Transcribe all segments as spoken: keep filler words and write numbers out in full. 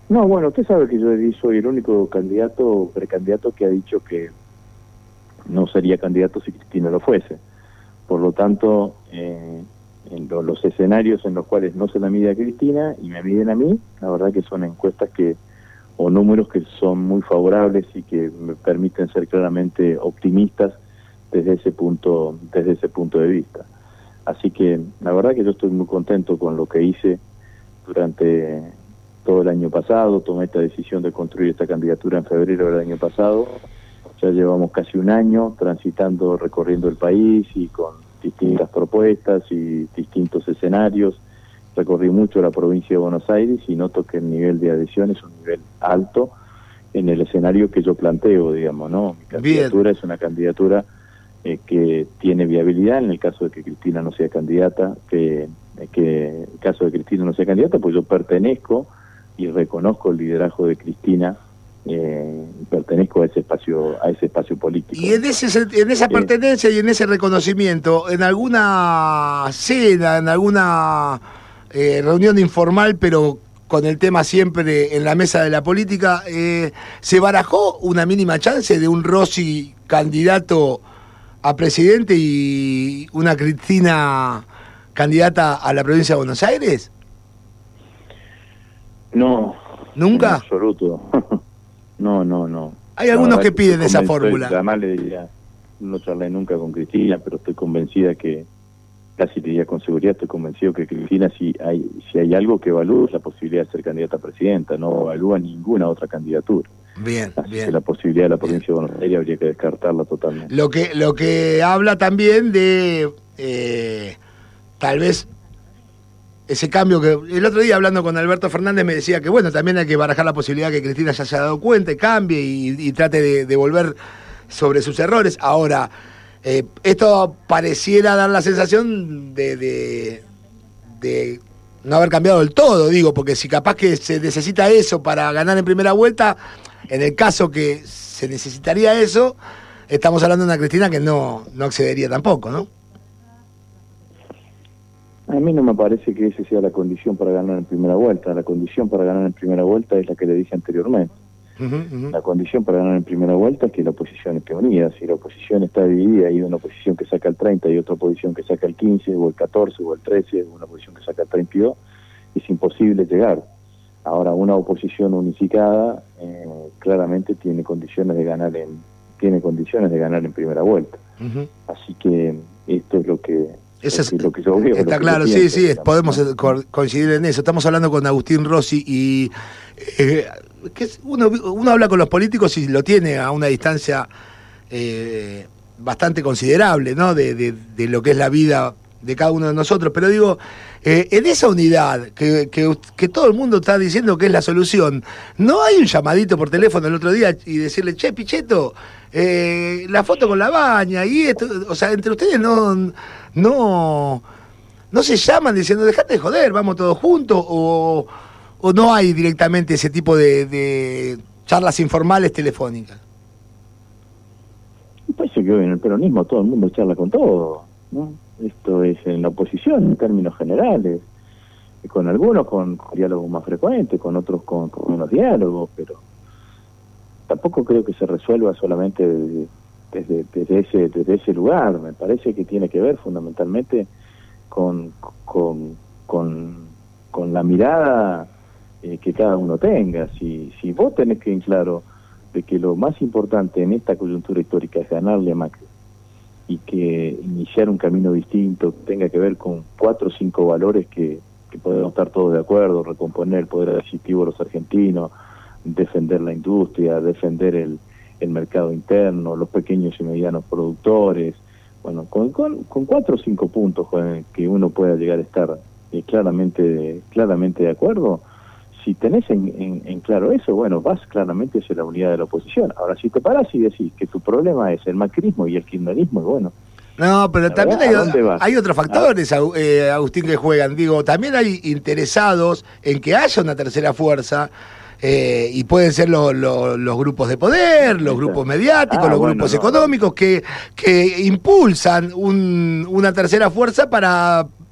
No, bueno, usted sabe que yo soy el único candidato o precandidato que ha dicho que no sería candidato si Cristina lo fuese. Por lo tanto, eh, en lo, los escenarios en los cuales no se la mide a Cristina y me miden a mí, la verdad que son encuestas que o números que son muy favorables y que me permiten ser claramente optimistas desde ese punto, desde ese punto de vista. Así que la verdad que yo estoy muy contento con lo que hice durante todo el año pasado. Tomé esta decisión de construir esta candidatura en febrero del año pasado. Ya llevamos casi un año transitando, recorriendo el país y con distintas propuestas y distintos escenarios. Recorrí mucho la provincia de Buenos Aires y noto que el nivel de adhesión es un nivel alto en el escenario que yo planteo, digamos, ¿no? Mi candidatura Bien. es una candidatura eh, que tiene viabilidad en el caso de que Cristina no sea candidata, que, que en el caso de que Cristina no sea candidata, pues yo pertenezco y reconozco el liderazgo de Cristina, eh, pertenezco a ese espacio, a ese espacio político. Y en ese, en esa pertenencia eh, y en ese reconocimiento, en alguna cena, en alguna eh, reunión informal, pero con el tema siempre en la mesa de la política, eh, ¿se barajó una mínima chance de un Rossi candidato a presidente y una Cristina candidata a la provincia de Buenos Aires? No. ¿Nunca? En absoluto. No, no, no. Hay algunos que piden esa fórmula. Además le diría, no charlé nunca con Cristina, pero estoy convencida que, casi te diría con seguridad, estoy convencido que Cristina, si hay si hay algo que evalúa, es la posibilidad de ser candidata a presidenta, no evalúa ninguna otra candidatura. Bien, Así bien. que la posibilidad de la provincia de Buenos Aires habría que descartarla totalmente. Lo que, lo que habla también de, eh, tal vez, ese cambio que el otro día hablando con Alberto Fernández me decía que bueno, también hay que barajar la posibilidad que Cristina ya se haya dado cuenta y cambie y, y trate de, de volver sobre sus errores. Ahora, eh, esto pareciera dar la sensación de, de, de no haber cambiado del todo, digo, porque si capaz que se necesita eso para ganar en primera vuelta, en el caso que se necesitaría eso, estamos hablando de una Cristina que no, no accedería tampoco, ¿no? A mí no me parece que esa sea la condición para ganar en primera vuelta. La condición para ganar en primera vuelta es la que le dije anteriormente. Uh-huh, uh-huh. La condición para ganar en primera vuelta es que la oposición esté unida. Si la oposición está dividida, hay una oposición que saca el treinta y otra oposición que saca el quince, o el catorce, o el trece, una oposición que saca el treinta y dos, es imposible llegar. Ahora, una oposición unificada eh, claramente tiene condiciones de ganar en tiene condiciones de ganar en primera vuelta. Uh-huh. Así que esto es lo que... Eso es, es lo que yo veo, está claro, sí, pienso, sí, digamos, podemos ¿no? co coincidir en eso. Estamos hablando con Agustín Rossi y eh, que es, uno, uno habla con los políticos y lo tiene a una distancia eh, bastante considerable, ¿no? De, de, de lo que es la vida de cada uno de nosotros. Pero digo, eh, en esa unidad que, que, que todo el mundo está diciendo que es la solución, ¿no hay un llamadito por teléfono el otro día y decirle, che, Pichetto, eh, la foto con la baña y esto? O sea, entre ustedes no... no no se llaman diciendo dejate de joder, vamos todos juntos, o, o no hay directamente ese tipo de, de charlas informales telefónicas. Me parece que hoy en el peronismo todo el mundo charla con todo, ¿no? Esto es en la oposición en términos generales, con algunos con, con diálogos más frecuentes, con otros con, con menos diálogos, pero tampoco creo que se resuelva solamente desde Desde, desde ese desde ese lugar. Me parece que tiene que ver fundamentalmente con con con, con la mirada eh, que cada uno tenga. Si si vos tenés que en claro de que lo más importante en esta coyuntura histórica es ganarle a Macri y que iniciar un camino distinto tenga que ver con cuatro o cinco valores que, que podemos estar todos de acuerdo: recomponer el poder adquisitivo de los argentinos, defender la industria, defender el el mercado interno, los pequeños y medianos productores, bueno, con, con, con cuatro o cinco puntos joven, que uno pueda llegar a estar eh, claramente claramente de acuerdo. Si tenés en, en, en claro eso, bueno, vas claramente hacia la unidad de la oposición. Ahora, si te parás y decís que tu problema es el macrismo y el kirchnerismo, bueno... No, pero también hay, hay otros factores, ¿Ah? eh, Agustín, que juegan. Digo, también hay interesados en que haya una tercera fuerza. Eh, y pueden ser lo, lo, los grupos de poder, los grupos mediáticos, ah, los bueno, grupos no, económicos que, que impulsan un, una tercera fuerza para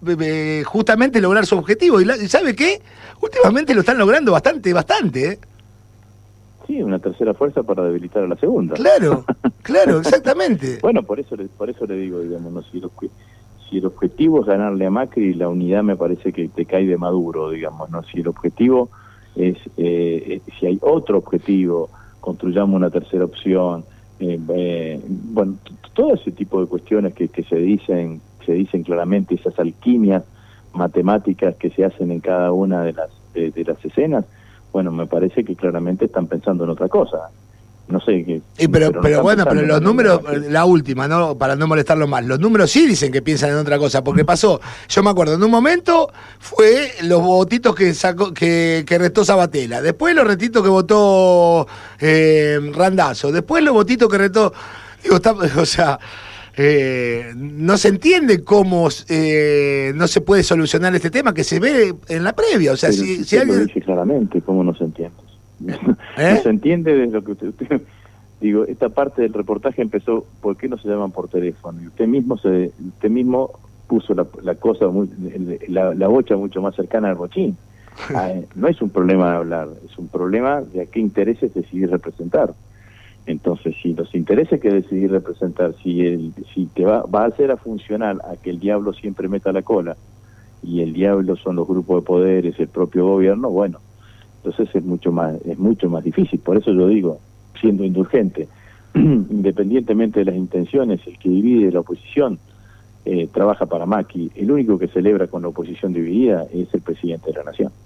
eh, justamente lograr su objetivo. Y, la, ¿y sabe qué? Últimamente lo están logrando bastante, bastante, ¿eh? Sí, una tercera fuerza para debilitar a la segunda. Claro, claro, exactamente. Bueno, por eso, le, por eso le digo, digamos, no, si, el, si el objetivo es ganarle a Macri, la unidad me parece que te cae de Maduro, digamos, ¿no? Si el objetivo es, eh, si hay otro objetivo, construyamos una tercera opción, eh, eh, bueno, todo ese tipo de cuestiones que, que se dicen, se dicen claramente, esas alquimias matemáticas que se hacen en cada una de las, de, de las escenas, bueno, me parece que claramente están pensando en otra cosa. No sé qué. Sí, pero, pero, pero pero no bueno, pero los números, que... la última, ¿no? Para no molestarlo más, los números sí dicen que piensan en otra cosa, porque pasó, yo me acuerdo, en un momento fue los votitos que sacó, que, que restó Sabatella, después los retitos que votó eh, Randazzo, después los votitos que restó, digo, está, o sea, eh, no se entiende cómo eh, no se puede solucionar este tema que se ve en la previa, o sea, pero si, si, si alguien... lo dice claramente, ¿cómo no se entiende? ¿Eh? No se entiende desde lo que usted, usted... Digo, esta parte del reportaje empezó, ¿por qué no se llaman por teléfono? Y usted mismo se, usted mismo puso la, la cosa, muy, la, la bocha mucho más cercana al bochín. Ah, no es un problema de hablar, es un problema de a qué intereses decidir representar. Entonces, si los intereses que decidir representar, si el, si te va, va a hacer a funcionar a que el diablo siempre meta la cola, y el diablo son los grupos de poderes, el propio gobierno, bueno, entonces es mucho más, es mucho más difícil. Por eso yo digo, siendo indulgente, independientemente de las intenciones, el que divide la oposición eh, trabaja para Macri. El único que celebra con la oposición dividida es el presidente de la Nación.